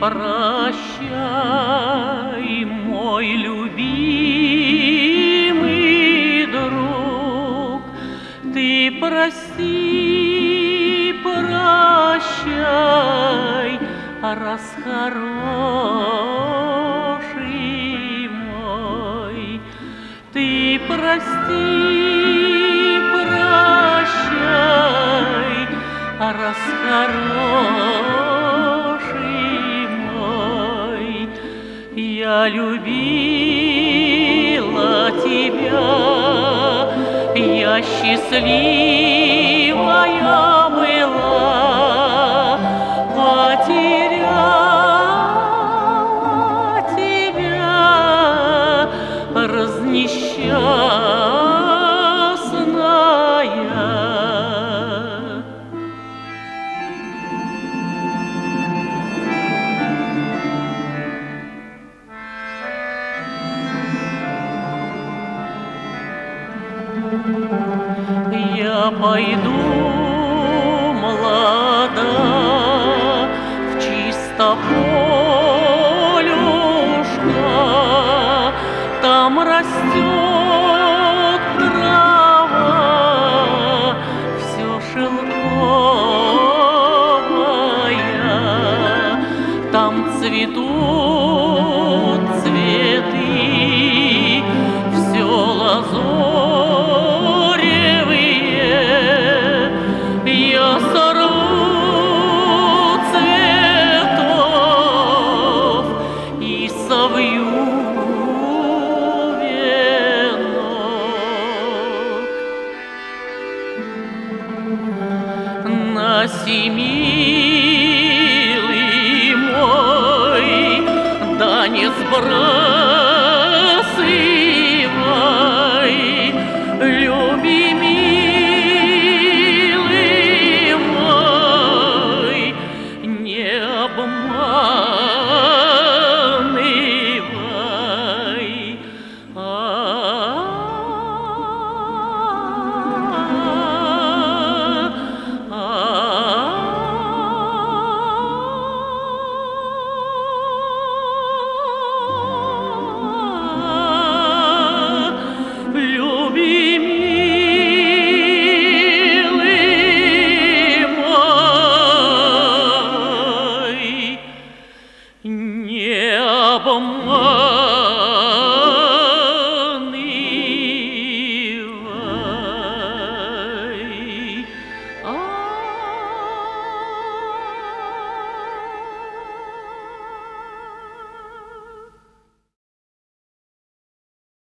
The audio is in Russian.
прощай, мой любимый друг, ты прости, прощай, раз хороший мой, ты прости, прощай, раз хороший мой. Я любила тебя, я счастливая была, потеряла тебя, разнесчастная. Я пойду молода в чисто полюшко, там растет трава, все шелковая, там цветут цветы, все лазурь. Я сорву цветов и совью венок. Носи, милый мой, да не сбрасывай